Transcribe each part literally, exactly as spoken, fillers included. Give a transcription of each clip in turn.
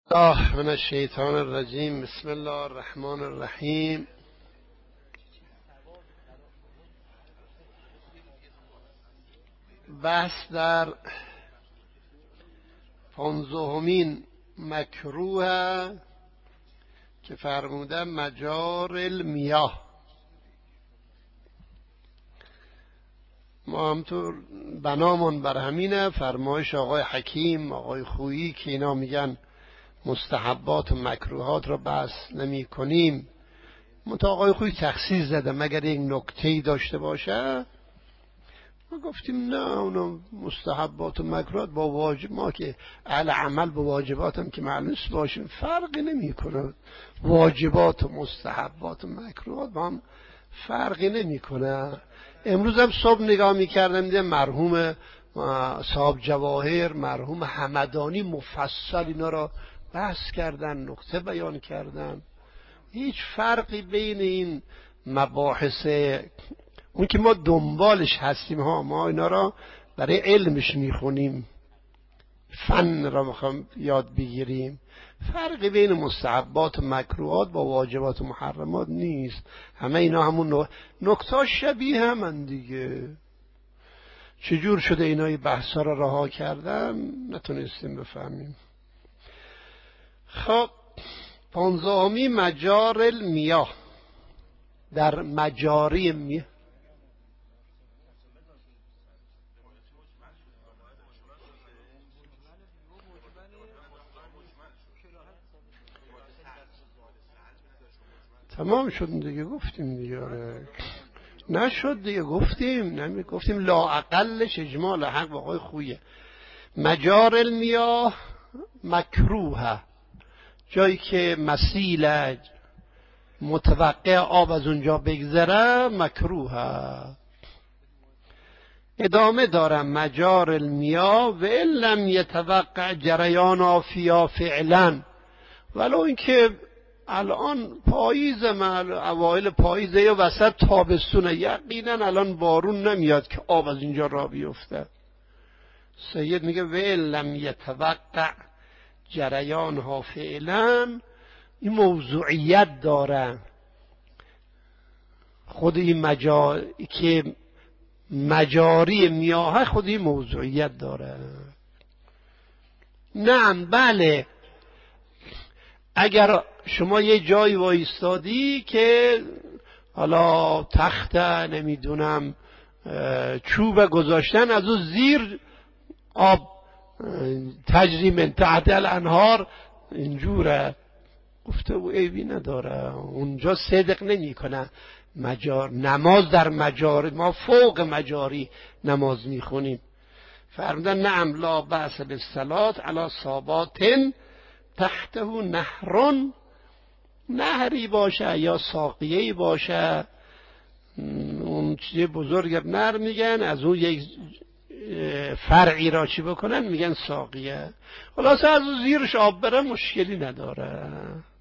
الله من الشیطان الرجیم. بسم الله الرحمن الرحیم. بحث در پانزدهمین مکروه که فرموده مجار المیاه. ما همطور بنامان بر همینه، فرمایش آقای حکیم آقای خویی که اینا میگن مستحبات و مکروهات را بحث نمی کنیم. منتها آقای خویی تخصیص زده مگر یک نکته‌ای داشته باشه. ما گفتیم نه، اونا مستحبات و مکروهات با واجب، ما که اهل عمل با واجبات هم که معلوم باشیم فرقی نمی کنه. واجبات و مستحبات و مکروهات با هم فرقی نمی کنه. امروز هم صبح نگاه میکردم دیدم مرحوم صاحب جواهر، مرحوم حمدانی مفصل اینا را بحث کردن، نکته بیان کردن. هیچ فرقی بین این مباحث، اون که ما دنبالش هستیم ها، ما اینا را برای علمش میخونیم، فن را میخوام یاد بگیریم، فرقی بین مستحبات و مکروهات با واجبات و محرمات نیست. همه اینا همون نکته شبیه همن دیگه. چجور شده اینا این بحثا را رها کردن نتونستیم بفهمیم. خب پانزدهمی مجار المیاه، در مجاری میاه. تمام شد دیگه، گفتیم دیگه. نشد دیگه، گفتیم نمی گفتیم لا اقلش اجمال حق آقای خویه. مجار المیاه مکروه، جایی که مسیل متوقع آب از اونجا بگذره مکروه. ادامه دارم مجار المیاه و ان لم یتوقع جریان آفیا فعلا، ولو اینکه الان پاییز، مال اوایل پاییزه یا وسط تابستونه، یقینا الان بارون نمیاد که آب از اینجا را بیفته. سید میگه و ان لم یتوقع جریان ها فعلا، این موضوعیت داره. خود این مجار که مجاری میاه خود این موضوعیت داره. نعم بله، اگر شما یه جایی وایستادی که حالا تخت نمیدونم چوب گذاشتن، از اون زیر آب تجری من تحت الانهار، اینجوره، گفته او عیبی نداره، اونجا صدق نمی کنه. مجار نماز در مجاری، ما فوق مجاری نماز میخونیم. فرمودن نعم لا بأس بالصلاة علی صاباتن تحته نهرون، نهری باشه یا ساقیه‌ای باشه، اون چیز بزرگ نهر میگن، از اون یک فرعی را چی بکنن میگن ساقیه. خلاصه از اون زیرش آب بره مشکلی نداره.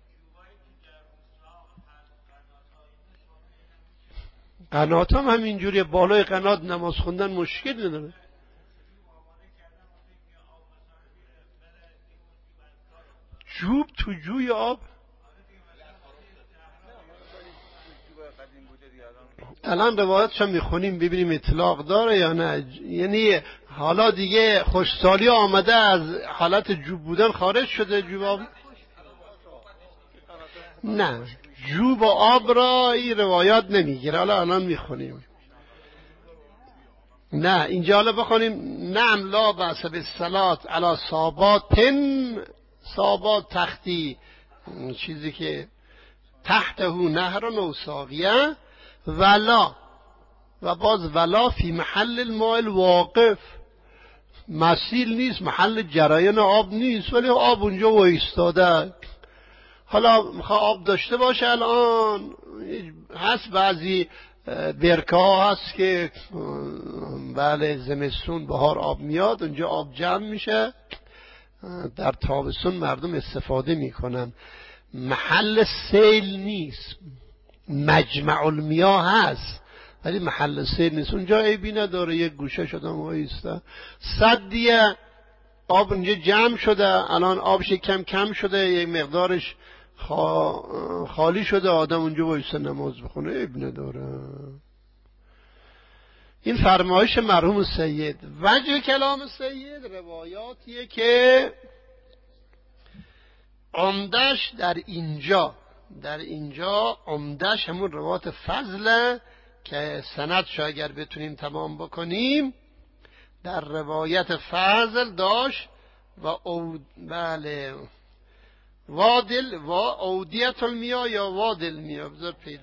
قنات هم همینجوریه، بالای قنات نماز خوندن مشکلی نداره. جوب تو جوی آب الان روایتش هم میخونیم ببینیم اطلاق داره یا نه. یعنی حالا دیگه خوشسالی آمده، از حالت جوب بودن خارج شده جوب آب. نه، جوب آب را این روایات نمیگیره. حالا الان میخونیم. نه اینجا حالا بخونیم نعم لا بأس بالصلاة علی صاباتن، صابات تختی، چیزی که تحته نهر و ساقیه، ولا و باز ولا فی محل الماء الواقف، مسیل نیست، محل جریان آب نیست، ولی آب اونجا وایستاده. حالا میخواه آب داشته باشه، الان هست بعضی برکه ها هست که بله زمستون بهار آب میاد، اونجا آب جمع میشه، در تابستون مردم استفاده میکنن. محل سیل نیست، مجمع المیاه هست ولی محل سیل نیست، اونجا عیبی نداره، یک گوشه شدم وایسته. صدیه آب اینجا جمع شده، الان آبش کم کم شده، یک مقدارش خالی شده، آدم اونجا وایسه نماز بخونه عیب نداره. این فرمایش مرحوم سید. وجه کلام سید روایاتیه که عمدش در اینجا در اینجا عمدش همون روایات فضله که سندشو اگر بتونیم تمام بکنیم در روایت فضل داشت و او بله وادل و اودیت المیا یا وادل میا بذار پیدا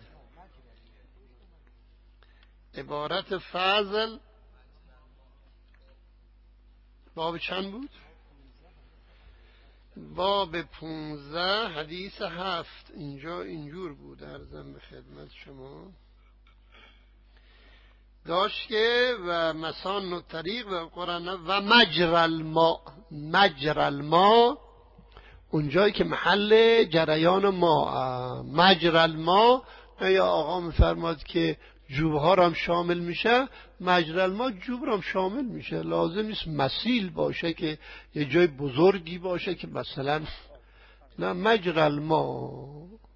عبارت فضل باب چند بود؟ باب پونزده حدیث هفت. اینجا اینجور بود عرضم به خدمت شما داشت که و مسان و طریق و قرآن و مجر الماء مجر الماء اونجایی که محل جریان ما مجر الماء یا آقا میفرماد که جوب ها را هم شامل میشه، مجر الماء جوب را هم شامل میشه. لازم نیست مسیل باشه که یه جای بزرگی باشه که مثلا نه، مجر الماء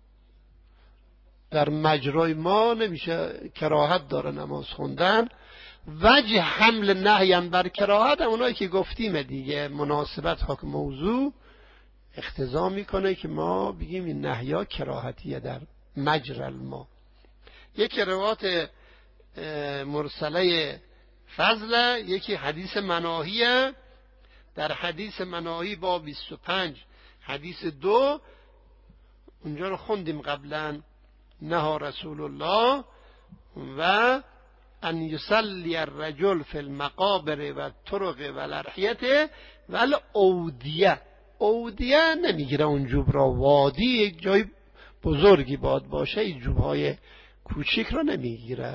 در مجرای ما نمیشه، کراهت داره نماز خوندن. وجه حمل نهیم بر کراهت اونایی که گفتیم دیگه، مناسبت حکم موضوع اقتضا میکنه که ما بگیم این نهیا کراهتیه در مجر الماء. یکی روایت مرسله فضله، یکی حدیث مناهیه. در حدیث مناهی با بیست و پنج حدیث دو اونجا رو خوندیم قبلا، نهى رسول الله و ان یصلی الرجل فی المقابر و الطرق و الارحیه و الاودیه. اودیه نمیگیره اون جوب را، وادی یک جای بزرگی باد باشه، این جوبهای کوچیک را نمیگیره.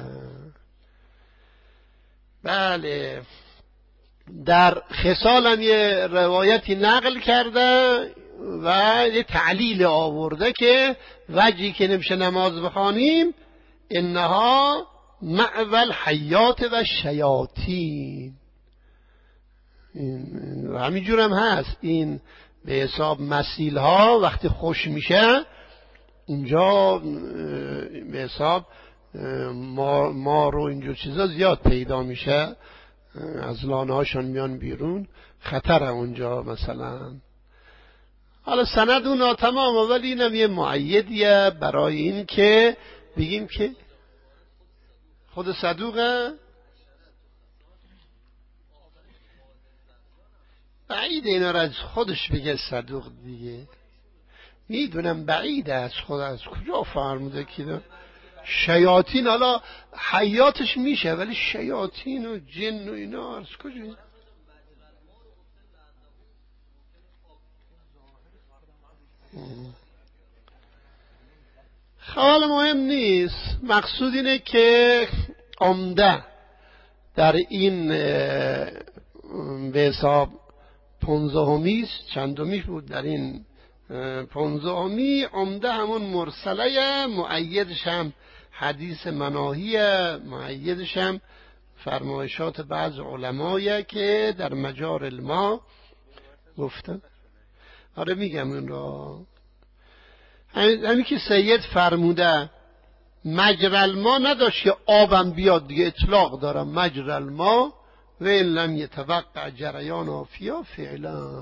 بله در خصال هم یه روایتی نقل کرده و یه تعلیل آورده که وجهی که نمیشه نماز بخوانیم انها مأوى الحیات و شیاطین. و همینجور هم هست، این به حساب مسیل ها وقتی خوش میشه اینجا به حساب ما, ما رو اینجور چیزا زیاد پیدا میشه، از لانه هاشون میان بیرون، خطر اونجا مثلا. حالا سند اونا تمام، ولی اینم یه معیدیه برای این که بگیم که خود صدوقه. بعید اینا را از خودش بگه صدوق دیگه، میدونم بعید از خود، از کجا فرموده که شیاطین، حالا حیاتش میشه ولی شیاطین و جن و اینا از کجا؟ خیال مهم نیست، مقصود اینه که عمده در این به حساب پونزدهمی چندمی بود، در این پونزدهمی عمده همون مرسله، مؤیدش هم حدیث مناهیه، مؤیدش هم فرمایشات بعض علمایه که در مجار الماء گفتن. آره میگم این را، همین که سید فرموده مجر الماء نداشت که آبم بیاد دیگه، اطلاق دارم مجر الماء و این لم یتوقع جریان آفیا فعلا.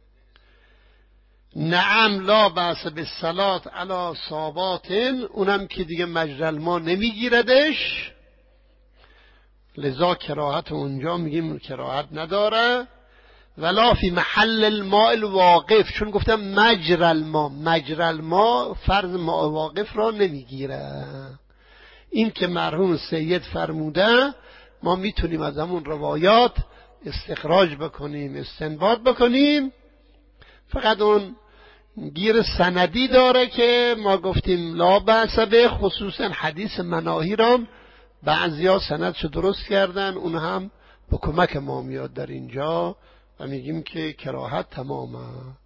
نعم لا بأس بالصلاة علی صابات، اونم که دیگه مجر الماء نمیگیردش، لذا کراهت اونجا میگیم کراهت نداره. ولا فی محل الماء الواقف، چون گفتم مجر الماء، مجر الماء فرض ماء واقف را نمیگیره. این که مرحوم سید فرموده ما میتونیم از همون روایات استخراج بکنیم، استنباط بکنیم. فقط اون گیر سندی داره که ما گفتیم لا بأس به، خصوصا حدیث مناهی را بعضیا سندشو درست کردن، اون هم با کمک ما میاد در اینجا و میگیم که کراهت تمامه.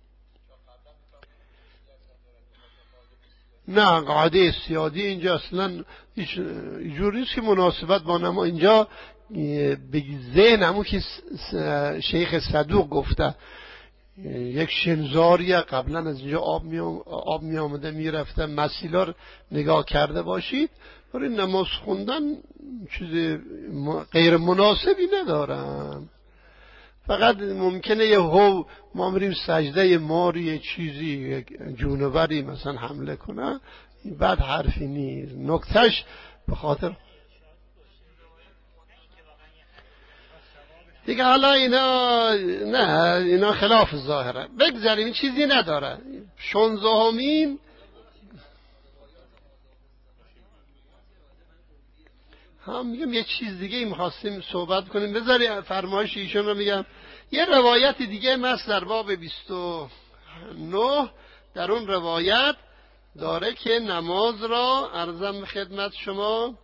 نه قاعده استیادی اینجا اصلا هیچ جوری نیست که مناسبت با نما، اینجا به ذهن همون که شیخ صدوق گفته یک شنزاریه قبلا از اینجا آب می آب می آمده می رفته، مسیلا رو نگاه کرده باشید. برای نماز خوندن چیز غیر مناسبی ندارم. فقط ممکنه یه هو ما بریم سجده ماری یه چیزی جونوری مثلا حمله کنه، بعد حرفی نیست. نکتهش به خاطر دیگه حالا اینا نه، اینا خلاف ظاهره، بگذاریم، این چیزی نداره. شانزدهمین هم میگم یه چیز دیگه ای می‌خواستیم صحبت کنیم، بذاری فرمایش ایشون رو میگم. یه روایت دیگه مست در باب بیست و نه، در اون روایت داره که نماز را عرضم به خدمت شما،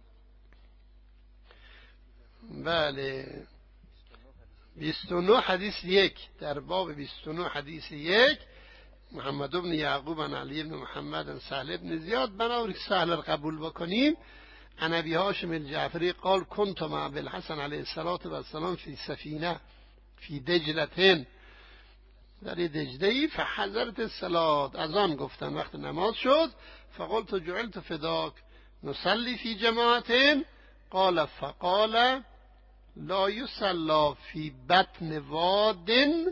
بله، بیست و نه حدیث یک، در باب بیست و نه حدیث یک، محمد بن یعقوب عن علی بن محمد عن سهل بن زیاد، بنابراین سهل رو قبول بکنیم. عن ابی هاشم الجعفری قال كنت مع ابي الحسن علیه السلام فی سفینه فی دجلة، در دجله‌ای، فحضرت الصلاة، از آن گفتن وقت نماز شد، فقلت جعلت فداک نصلي فی جماعة، قال فقال لا يصلى في بطن واد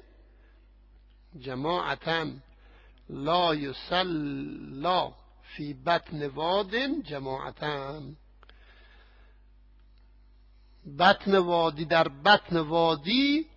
جماعة، لا يصلى في بطن واد جماعة. بطن وادی، در بطن وادی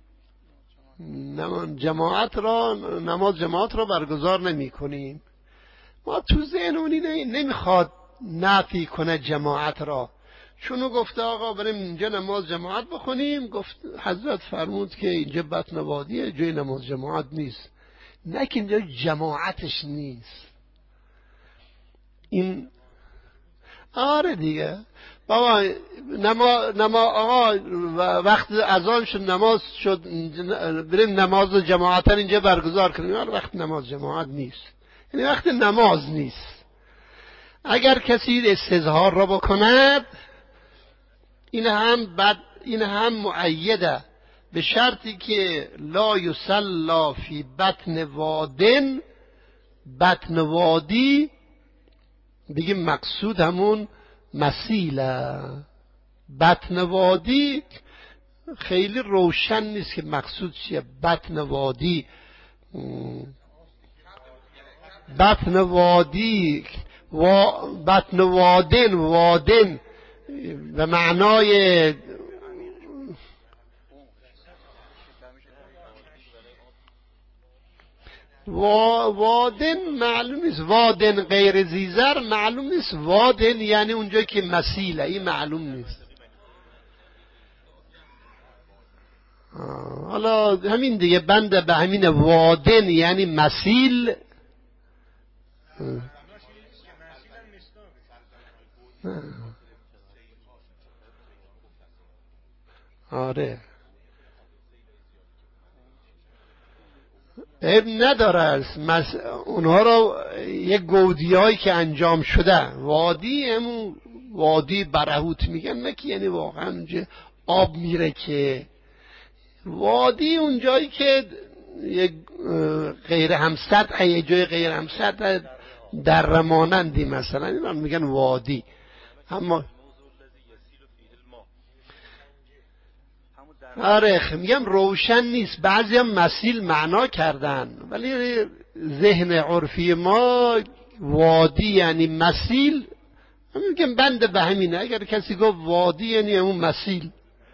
جماعت را، نماز جماعت را برگزار نمی کنیم. ما تو ذهنمونی نمیخواد نفی کنه جماعت را، چونو گفته آقا بریم اینجا نماز جماعت بخونیم، گفت حضرت فرمود که اینجا بطن وادیه، جای نماز جماعت نیست، نه که اینجا جماعتش نیست. این آره دیگه بابا، نما نما آقا وقت اذان شد، نماز شد، بریم نماز جماعتا اینجا برگزار کنیم، وقت نماز جماعت نیست، یعنی وقت نماز نیست. اگر کسی استظهار را بکند، این هم بعد این هم مؤیده، به شرطی که لا یصلی فی بطن وادن، بطن وادی بگیم مقصود همون مسیله. بطن وادی خیلی روشن نیست که مقصود چیه. بطن وادی، بطن وادی و بطن وادن، وادن به معنای وادن معلوم نیست، وادن غیر زیزر معلوم نیست، وادن یعنی اونجا که مسیله، این معلوم نیست. حالا همین دیگه، بنده به همین وادن یعنی مسیل. آره عیب نداره، مس... اونها رو یک گودی هایی که انجام شده، وادی همون وادی برهوت میگن، نه که یعنی واقعا اونجا آب میره، که وادی اونجایی که یک غیر همسطح، یه جای غیر همسطح در مانندی مثلا، اینا میگن وادی. اما آره میگم روشن نیست، بعضی هم مسیل معنا کردن، ولی ذهن عرفی ما وادی یعنی مسیل، میگم بنده به همینه. اگر کسی گفت وادی یعنی اون مسیل،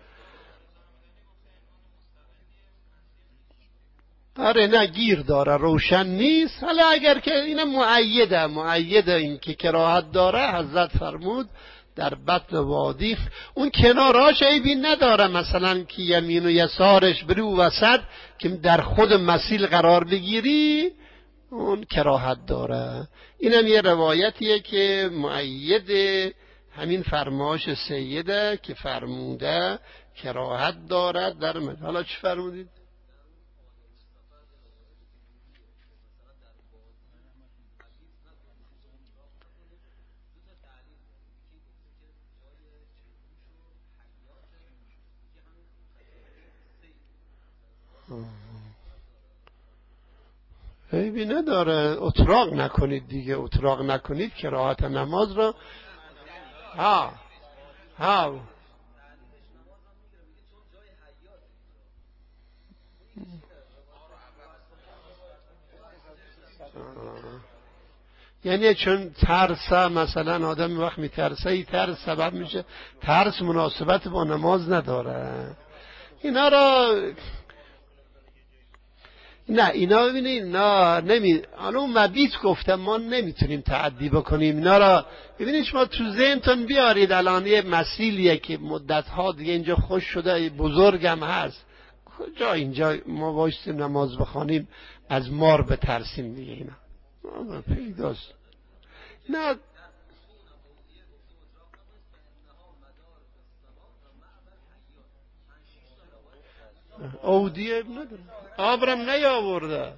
آره نه گیر داره، روشن نیست. حالا اگر که اینم مؤیده، مؤیده این که کراهت داره، حضرت فرمود در بطن وادی، اون کناراش عیبی نداره، مثلا که یمین و یسارش بری و وسط که در خود مسیل قرار بگیری، اون کراهت داره. اینم یه روایتیه که مؤید همین فرمایش سیده که فرموده کراهت دارد در مد. حالا چی فرمودید؟ عیبی نداره، اتراق نکنید دیگه. اتراق نکنید کراهت نماز را. ها ها یعنی چون ترس، مثلا آدم وقت میترسه، این ترس سبب میشه، ترس مناسبت با نماز نداره. اینا را نه، اینا ببینید، نه نمی حالا اون مبیت گفتم ما نمیتونیم تعدی بکنیم اینا را. ببینید شما تو ذهنتون بیارید الان یه مسیلیه که مدت‌ها دیگه اینجا خوش شده، بزرگم هست، کجا اینجا ما وایسیم نماز بخوانیم از مار بترسیم دیگه؟ اینا پیداست. نه اودیه نداره، آبرم نیاورده.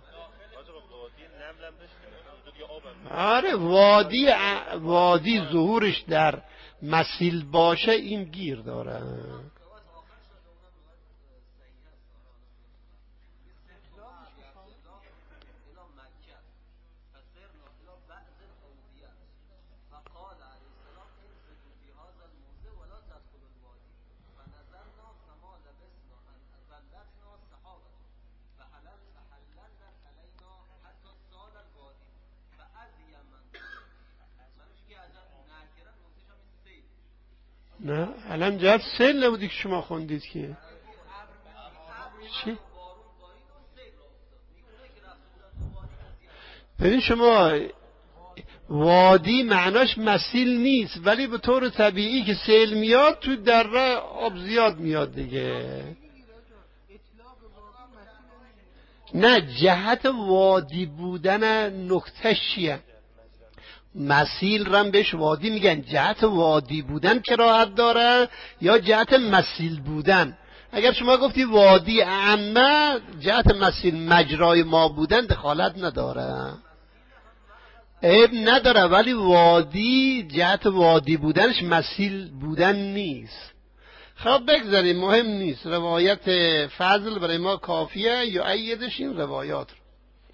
آره وادی وادی ظهورش در مسیل باشه این گیر داره. نه الان جهت سیل نبودی که شما خوندید که چی؟ ببین شما وادی معناش مسیل نیست، ولی به طور طبیعی که سیل میاد تو دره آب زیاد میاد دیگه. نه جهت وادی بودن نکته چیه؟ مسیل رم بهش وادی میگن. جهت وادی بودن کراهت داره یا جهت مسیل بودن؟ اگر شما گفتی وادی عامه، جهت مسیل مجرای ما بودن دخالت نداره، عیب نداره، ولی وادی جهت وادی بودنش مسیل بودن نیست. خب بگذاریم، مهم نیست. روایت فضل برای ما کافیه یا ایدش این روایات رو.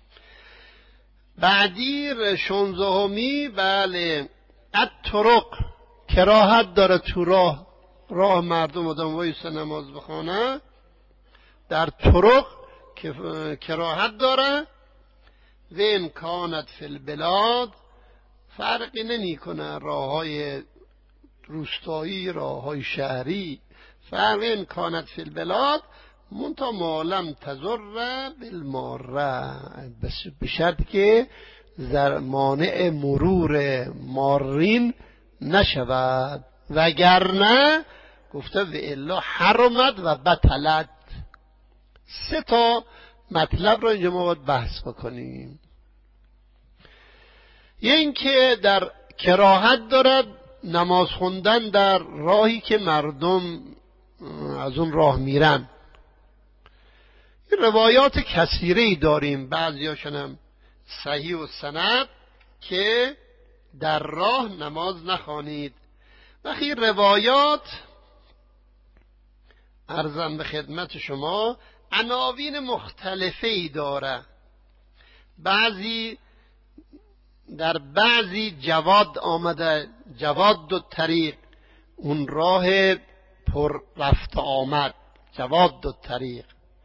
بعدی شانزدهمی، بله، الطرق، کراهت داره تو راه، راه مردم آدم وایسه نماز بخونه در طرق که کراهت داره. و امکانت فی البلاد، فرقی نمی کنه راه های روستایی راه های شهری، فرق امکانت فی البلاد منتا معلم تضر بالماره، بس به شرط که مانع مرور مارین نشود، وگرنه گفته و الا حرمت و بطلت. سه تا مطلب رو اینجا ما باید بحث بکنیم. یه این که در کراهت دارد نماز خوندن در راهی که مردم از اون راه میرن. روایات کثیری داریم، بعضی هاشون هم صحیح و سند، که در راه نماز نخوانید. وقتی روایات عرضم به خدمت شما عناوین مختلفی داره، بعضی در بعضی جواد آمده، جواد دو طریق، اون راه پر رفت آمد، جواد دو طریق.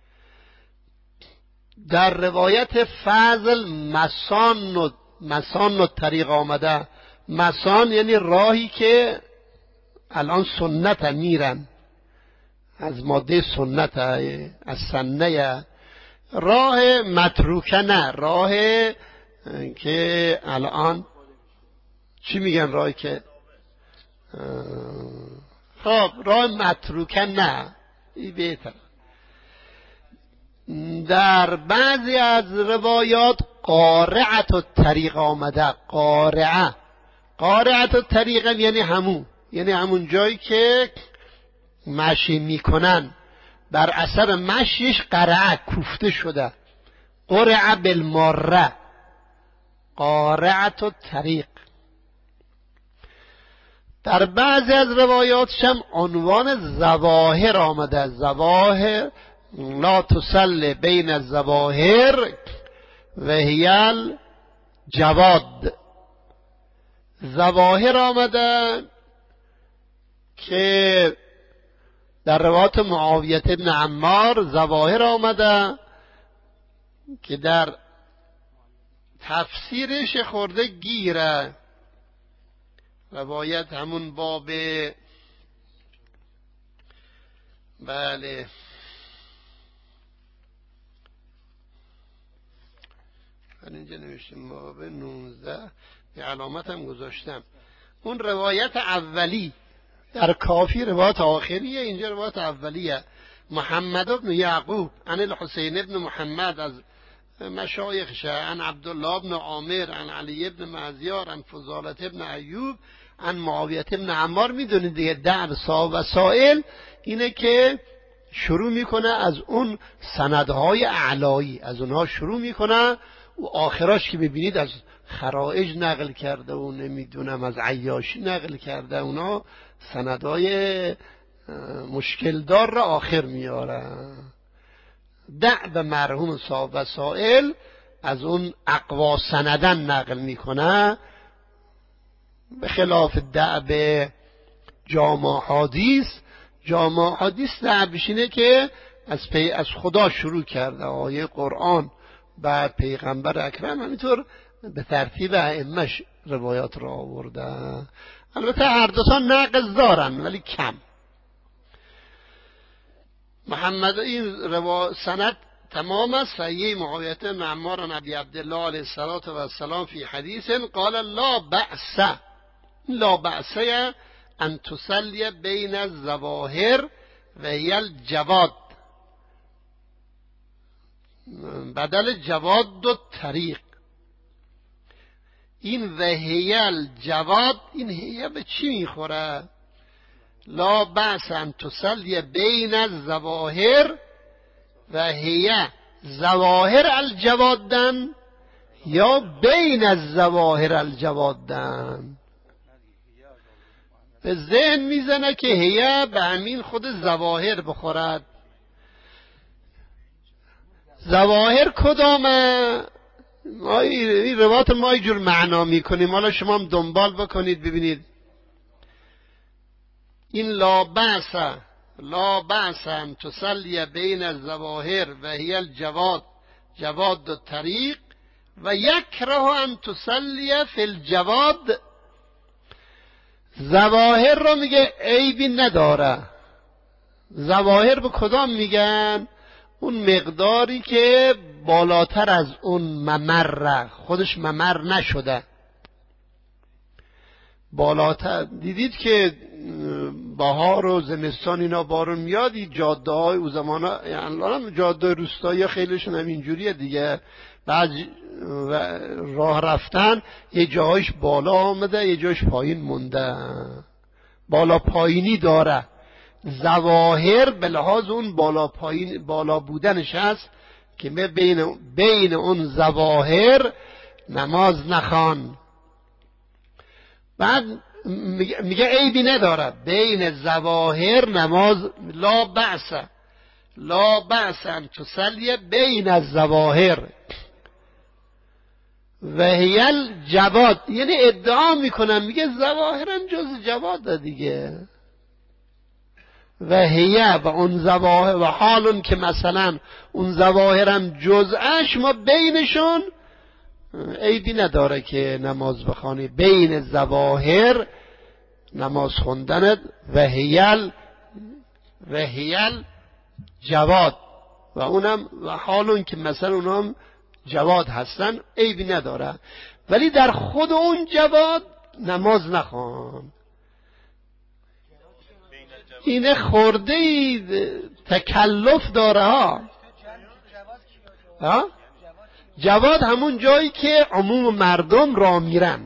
در روایت فضل مسان و مسان و طریق آمده. مسان یعنی راهی که الان سنت میرن، از ماده سنت، از سنه. راه متروکه نه، راه که الان چی میگن، راهی که خب راه متروکه نه، این بهتر. در بعضی از روایات قارعت الطریق آمده. قارعه قارعت الطریق یعنی همون یعنی همون جایی که مشی میکنن، بر اثر مشیش قرعه کوفته شده، قرعه بالماره، قارعت الطریق. در بعضی از روایاتش هم عنوان زواهر آمده. زواهر لا تسل بین الزواهر و هیل جواد. ظواهر آمده که در روایت معاویه بن عمار ظواهر آمده که در تفسیرش خورده گیره. روایت همون باب بله اینجا نوشتیم باب نوزده یه علامت هم گذاشتم. اون روایت اولی در کافی روایت آخریه، اینجا روایت اولیه. محمد بن یعقوب عن الحسین بن محمد از مشایخش، عن عبدالله بن عامر عن علی بن معذیار عن فضالت بن ایوب عن معاویه بن عمار. میدونید دیگه در سا و سائل اینه که شروع میکنه از اون سندهای اعلایی، از اونها شروع میکنه و آخراش که ببینید از خرائج نقل کرده و نمیدونم از عیاشی نقل کرده، اونا سندهای مشکل دار را آخر میاره. دع به مرحوم صاحب وسائل از اون اقوا سندن نقل میکنه، به خلاف دع به جامع حدیث. جامع حدیث دعبش اینه که از پی از خدا شروع کرده، آیه قرآن بعد پیغمبر اکرم، همینطور به ترتیب ائمه‌اش روایات را آورده. البته هر دو تا نقض دارن ولی کم. محمد این روا سند تمام است. صحیح معاویه بن عمار عن ابی عبدالله علیه السلام فی حدیث قال لا بأس لا بأس ان تصلی بین الظواهر و هی الجواد بدل جواد و طریق. این و هی الجواد، این هی به چی میخوره؟ لا بأس ان تصلی بین الظواهر و هی ظواهر الجوادن یا بین الظواهر الجوادن. به ذهن میزنه که هی به همین خود ظواهر بخورد. ظواهر کدامه؟ ما این روایت ما اینجور معنا میکنیم، حالا شما هم دنبال بکنید ببینید. این لا بأس لا بأس ان تصلی بین الظواهر و هی الجواد جواد و طریق و یکره ان تصلی فی الجواد. ظواهر رو میگه عیبی نداره. ظواهر به کدام میگن؟ اون مقداری که بالاتر از اون ممر، خودش ممر نشده، بالاتر. دیدید که بهار و زمستان اینا بارون میاد، این جاده های او زمان ها، یعنی جاده روستایی خیلیشون هم اینجوریه دیگه، بعد راه رفتن یه جایش بالا آمده یه جایش پایین مونده، بالا پایینی داره. ظواهر به لحاظ اون بالا پایین بالا بودنش هست که بین بین اون ظواهر نماز نخوان. بعد میگه عیبی نداره بین ظواهر نماز. لا بأس لا بأس ان تصلی بین الظواهر و هی الجواد، یعنی ادعا میکنم میگه ظواهرا جز جواد دیگه. و هی و اون ظواهر و حالون که مثلا اون ظواهرم جزءش ما بینشون عیبی نداره که نماز بخوانی. بین ظواهر نماز خوندنت و هیل و هیل جواد و اونم و حالون که مثلا اونم جواد هستن عیبی نداره، ولی در خود اون جواد نماز نخوان. اینه خورده تکلف داره ها. ها؟ جواد همون جایی که عموم مردم را میرن.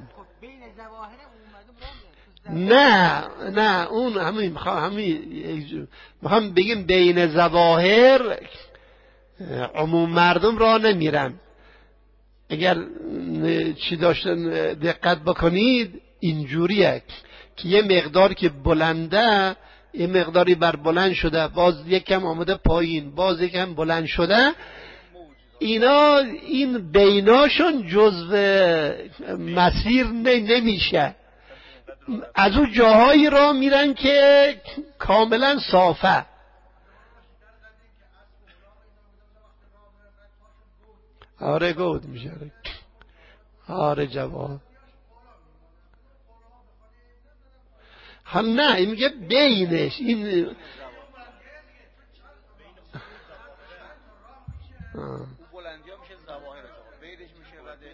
نه نه اون همین میخوام همین میخوام بگیم بین ظواهر عموم مردم را نمیرن. اگر چی داشتن دقت بکنید اینجوریه که یه مقدار که بلنده یه مقداری بر بلند شده، باز یکم آمده پایین، باز یکم بلند شده، اینا این بیناشون جزو مسیر نمیشه، از اون جاهایی را میرن که کاملا صافه. آره گود میشه. آره جواب. هم نه این میگه بینش این بلندی ها میشه ظواهر جواب، بینش میشه رده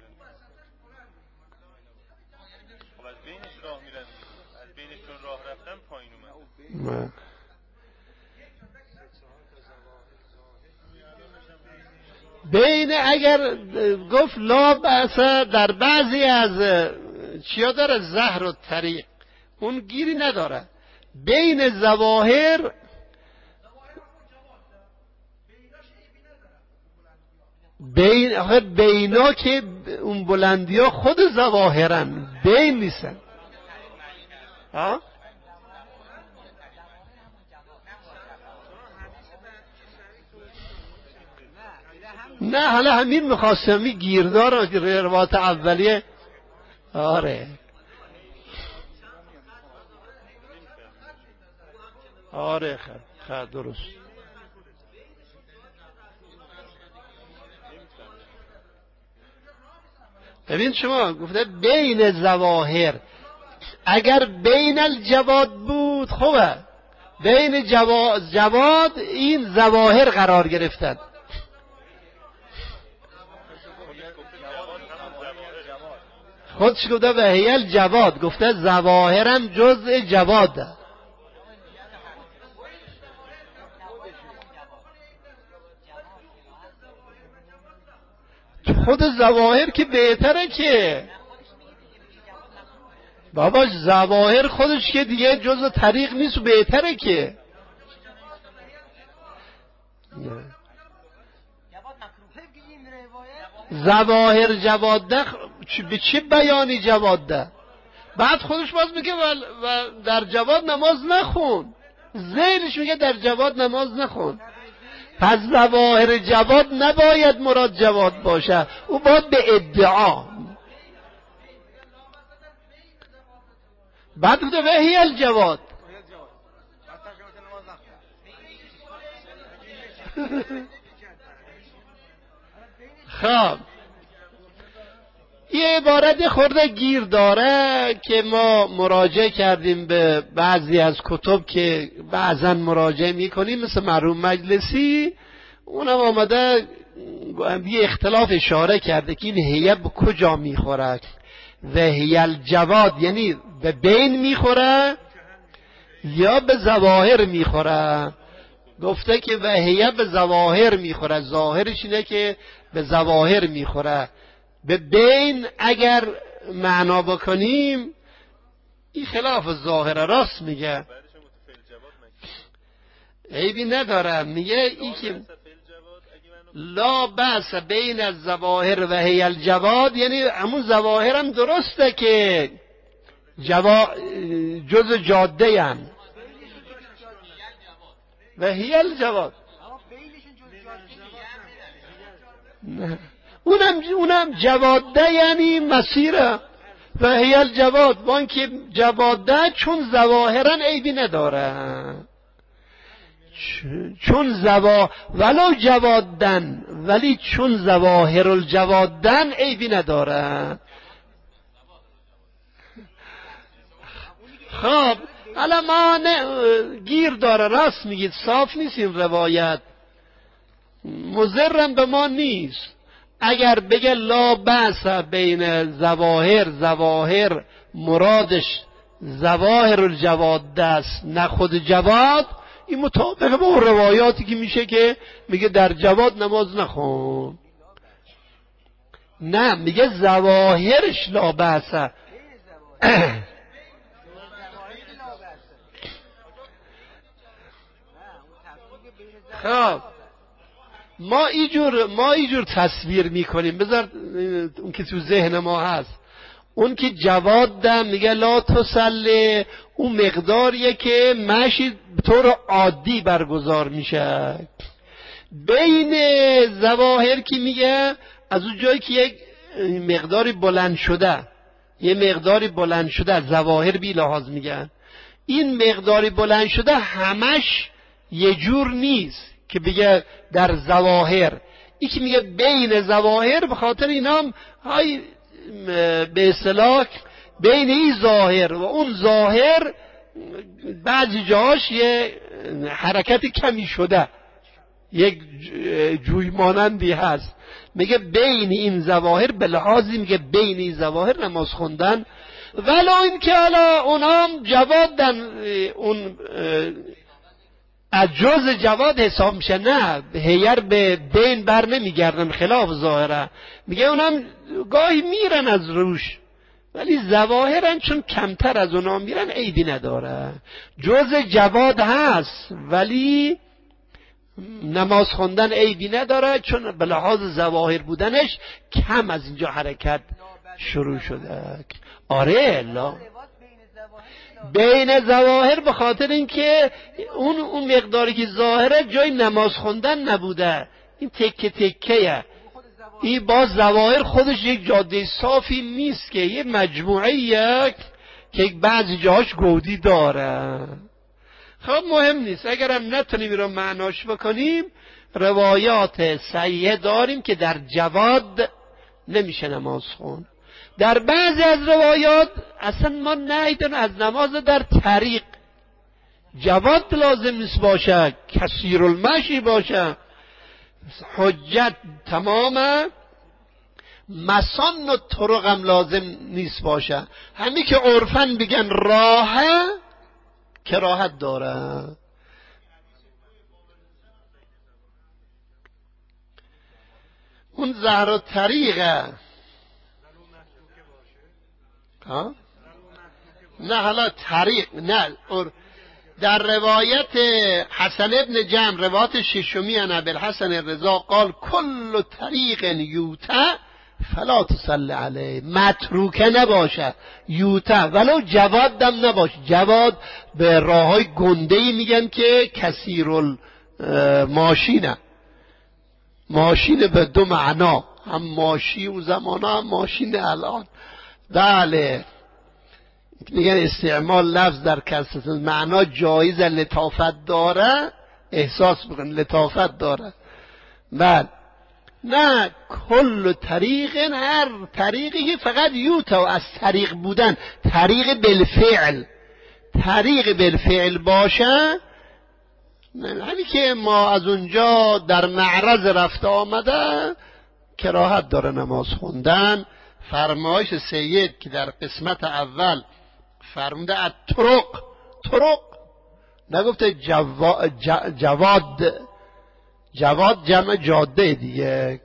خب از بینش راه میرن، از بینش چون راه رفتن پایین اومد. بین اگر گفت لا بأس در بعضی از چیا داره زهر و طریق اون گیری نداره. بین ظواهر بین آخه بینا که اون بلندی ها خود ظواهرن، بین نیستن. ها نه حالا همین میخواستم این گیردار که روایت اولیه. آره آره خب خب درست. ببین شما گفته بین ظواهر، اگر بین الجواد بود خوبه، بین جوا... جواد این ظواهر قرار گرفتن. خودش گفته و هی الجواد، گفته ظواهرم جزء جواد. خود ظواهر که بهتره که بابا ظواهر خودش که دیگه جزء طریق نیست و بهتره که ظواهر جواده به چه بیانی جواده؟ بعد خودش باز میگه و در جواد نماز نخون، زیرش میگه در جواد نماز نخون. پس ظواهر جواد نباید مراد جواد باشه، او باید به ادعا. بعد گفته وحی الجواد. خب یه عبارت خورده گیر داره که ما مراجعه کردیم به بعضی از کتب که بعضا مراجعه میکنیم، مثل مرحوم مجلسی، اونم آمده یه اختلاف اشاره کرده که این هیه به کجا میخوره. وحی الجواد یعنی به بین میخوره یا به ظواهر میخوره؟ گفته که وحیه به ظواهر میخوره، ظاهرش اینه که به ظواهر میخوره. به بین اگر معنا بکنیم این خلاف ظاهر، راست میگه، عیبی نداره. میگه این که لا بأس بین الظواهر و هی الجواد، یعنی همون ظواهر هم درسته که جوا... جز جاده هم و هی الجواد. نه اونم اونم جواده یعنی مسیره و هی الجواد، وان که جواده چون ظواهرن عیبی نداره، چون زوا ولو جوادن، ولی چون ظواهر الجوادن عیبی نداره. خب حالا ما نه گیر داره، راست میگید، صاف نیست این روایت، مضرم به ما نیست. اگر بگه لا بأس بین ظواهر، ظواهر مرادش ظواهر الجواد است نه خود جواد، این مطابق با اون روایاتی که میشه که میگه در جواد نماز نخون. نه میگه ظواهرش لا بأس. خب ما اینجور ما اینجور تصویر میکنیم، بذار اون که تو ذهن ما هست، اون که جواد ده میگه لا تسلی، اون مقداریه که مشی طور عادی برگزار میشه. بین ظواهر که میگه از اون جایی که یک مقداری بلند شده، یه مقداری بلند شده، ظواهر بی لحاظ میگن. این مقداری بلند شده همش یه جور نیست که بگه در ظواهر. این که میگه بین ظواهر به خاطر اینام های به اصطلاح بین این ظاهر و اون ظاهر بعضی جاهاش یه حرکت کمی شده، یک جوی مانندی هست. میگه بین این ظواهر، به لحاظی میگه بین این ظواهر نماز خوندن، ولو این که حالا اونام جوادن، اون از جز جواد حساب میشه، نه هیر به بین بر نمیگردن، خلاف ظاهره. میگه اونام گاهی میرن از روش، ولی ظواهرن چون کمتر از اونا میرن عیبی نداره. جز جواد هست ولی نماز خوندن عیبی نداره، چون به لحاظ ظواهر بودنش کم از اینجا حرکت شروع شده. آره لا بین ظواهر به خاطر اینکه اون اون مقداری که ظاهره جای نماز خوندن نبوده، این تکه تکه. این باز ظواهر خودش یک جاده صافی نیست که یه مجموعه که بعضی جاهاش گودی داره. خب مهم نیست، اگرم نتونیم رو معناش بکنیم، روایات صحیحه داریم که در جواد نمیشه نماز خون. در بعضی از روایات اصلا ما نهیدن از نماز در طریق. جواد لازم نیست باشه، کثیر المشی باشه. حجت تمامه، مسان و طرق هم لازم نیست باشه. همین که عرفاً بگن راهه کراهت داره. اون زهر و طریقه ها؟ نه حالا طریق نه. در روایت حسن ابن جمع، روایت ششمی عن ابوالحسن الرضا قال کل طریق یوتا فلا تصلی علیه، متروکه نباشه، یوتا ولو جواد دم نباشه. جواد به راه های گندهی میگن که کثیر ماشینه، ماشین به دو معنا، هم ماشی و زمانه هم ماشین الان. بله میگن استعمال لفظ در کسرت معنا جایز، لطافت داره، احساس بکن لطافت داره. بله نه کل طریق، هر طریقی که فقط یوتا و از طریق بودن، طریق بالفعل، طریق بالفعل باشه، همین که ما از اونجا در معرض رفته آمده کراهت داره نماز خوندن. فرمایش سید که در قسمت اول فرموده از طرق، طرق نگفته جوا... ج... جواد، جواد جمع جاده دیگه،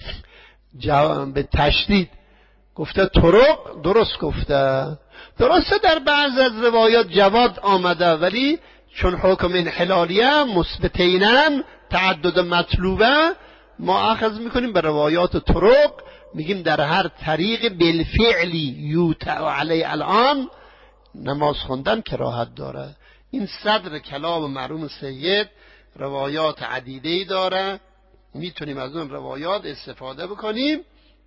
جو... به تشدید گفته طرق، درست گفته. درسته در بعض از روایات جواد آمده، ولی چون حکم انحلالیه مثبتینن، تعدد مطلوبه، ما اخذ میکنیم به روایات طرق، میگیم در هر طریق بالفعلی یوتا علی الان نماز خوندن کراهت داره. این صدر کلام مرحوم سید روایات عدیده‌ای داره، میتونیم از اون روایات استفاده بکنیم.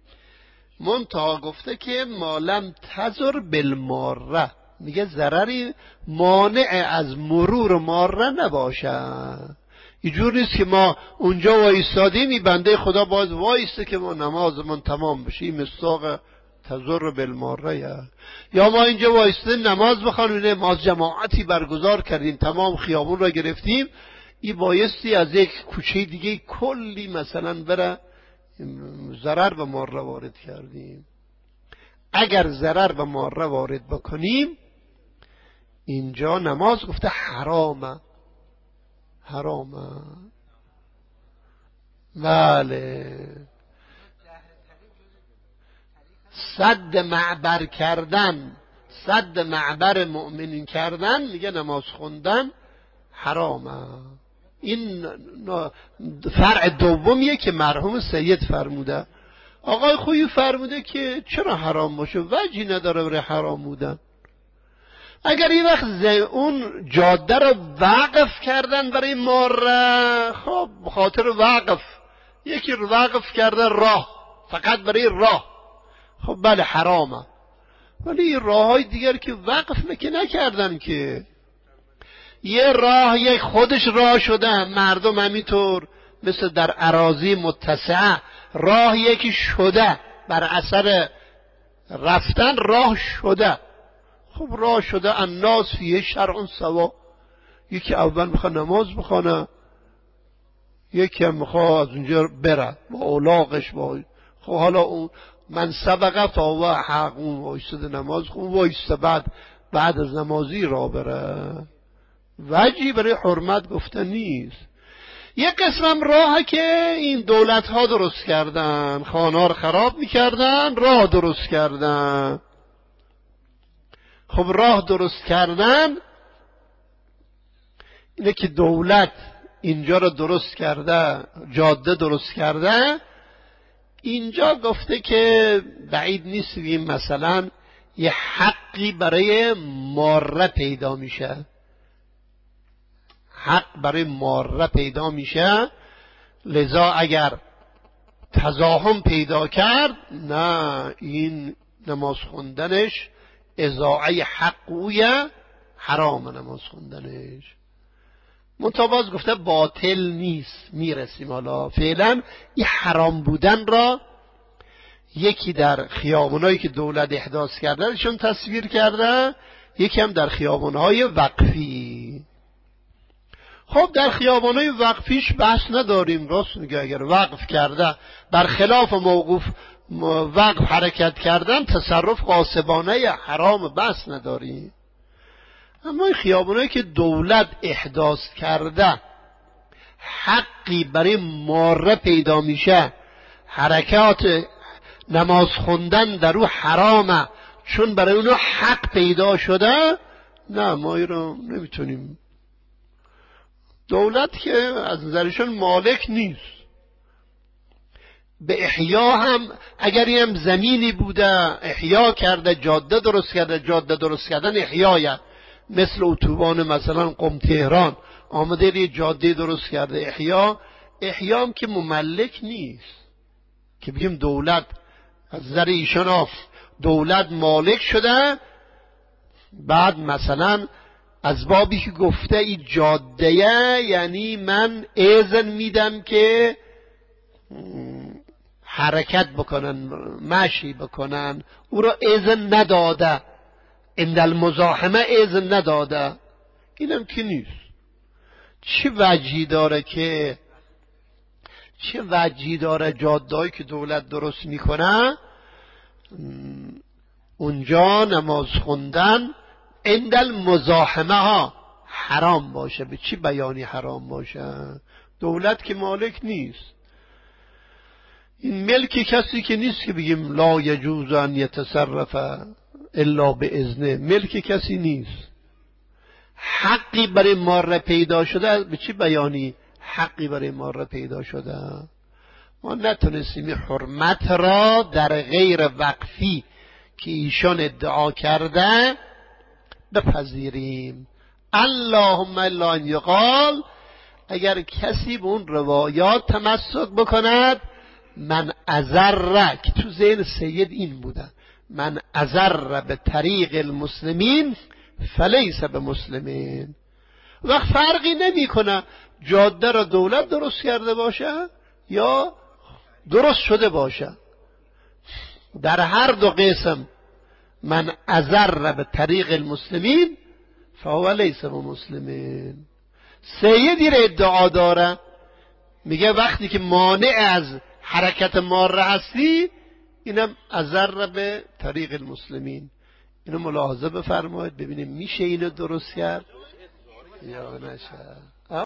منتها گفته که مالم تزر بالماره، میگه ضرری مانع از مرور ماره نباشه. اینجور نیست که ما اونجا وایستادیم، این بنده خدا باید وایسته که ما نمازمون تمام بشه، این مصداق تزر بالماره. یا ما اینجا وایستیم نماز بخوانیم، نماز جماعتی برگزار کردیم، تمام خیابون را گرفتیم، این بایستی از یک کوچه دیگه کلی مثلا بره، ضرر به ماره وارد کردیم. اگر ضرر به ماره وارد بکنیم، اینجا نماز گفته حرامه، حرامه. بله صد معبر کردن، صد معبر مؤمنین کردن، میگه نماز خوندن حرامه. این فرع دومیه که مرحوم سید فرموده. آقای خویی فرموده که چرا حرام باشه، وجهی نداره برای حرام بودن. اگر این وقت اون جاده رو وقف کردن برای ماره، خب بخاطر وقف، یکی رو وقف کرده راه، فقط برای راه، خب بله حرامه. ولی این راه های دیگر که وقف نکه نکردن که، یه راه یک خودش راه شده، مردم همینطور مثل در اراضی متسعه راه یکی شده، بر اثر رفتن راه شده. خب راه شده الناس فیه شرع سوا، یکی اول میخواد نماز بخونه، یکی هم میخواد از اونجا بره با اولاغش با. خب حالا اون من سبقه فهو حق، اون وایسته نماز خون وایسته، بعد بعد از نمازی را بره، وجهی برای حرمت گفته نیست. یک قسمم راه که این دولت ها درست کردن، خانه ها رو خراب میکردن، راه درست کردن. خب راه درست کردن اینه که دولت اینجا رو درست کرده، جاده درست کرده، اینجا گفته که بعید نیست بگیم مثلا یه حقی برای ماره پیدا میشه، حق برای ماره پیدا میشه، لذا اگر تزاحم پیدا کرد، نه این نماز خوندنش اضاعه حق اویه، حرام نماز خوندنش. منتها گفته باطل نیست. میرسیم حالا فعلا این حرام بودن را یکی در خیابانایی که دولت احداث کردنشون تصویر کرده، یکی هم در خیابانهای وقفی. خب در خیابانهای وقفیش بحث نداریم، راست میگه، اگر وقف کرده برخلاف موقوف وقف حرکت کردن تصرف غاصبانه حرام، بحث نداریم. اما این خیابانایی که دولت احداث کرده حقی برای ماره پیدا میشه، حرکات نماز خوندن در او حرامه چون برای اونو حق پیدا شده، نه ما این رو نمیتونیم. دولت که از نظرشون مالک نیست. به احیا هم اگر هم زمینی بوده احیا کرده، جاده درست کرده، جاده درست کردن احیایه، مثل اتوبان مثلا قم تهران آمده یه جاده درست کرده، احیا. احیا هم که مملک نیست که بگیم دولت از نظر ایشان دولت مالک شده، بعد مثلا از بابی که گفته این جاده یعنی من اذن میدم که حرکت بکنن، مشی بکنن، او را اذن نداده، عند المزاحمه اذن نداده، اینم که نیست. چه وجهی داره که چه وجهی داره جاده‌ای که دولت درست میکنه اونجا نماز خوندن عند المزاحمه ها حرام باشه؟ به چی بیانی حرام باشه؟ دولت که مالک نیست. این ملک کسی که نیست که بگیم لا یجوز ان یتصرف الا به اذنه، ملک کسی نیست. حقی برای ماره پیدا شده، به چی بیانی حقی برای ماره پیدا شده؟ ما نتونستیم حرمت را در غیر وقفی که ایشان ادعا کرده بپذیریم. اللهم الا ان یقال، اگر کسی به اون روایات تمسک بکند، من ازر، که تو ذهن سید این بوده، من ازر به طریق المسلمین فلیس به مسلمین. وقت فرقی نمی کنه جاده را دولت درست کرده باشه یا درست شده باشه، در هر دو قسم من ازر به طریق المسلمین فهو لیس به مسلمین. سیدی را ادعا داره، میگه وقتی که مانع از حرکت ماره هستی، اینم ازر به طریق المسلمین. اینو ملاحظه بفرمایید ببینیم میشه اینو درست کرد یا نشه.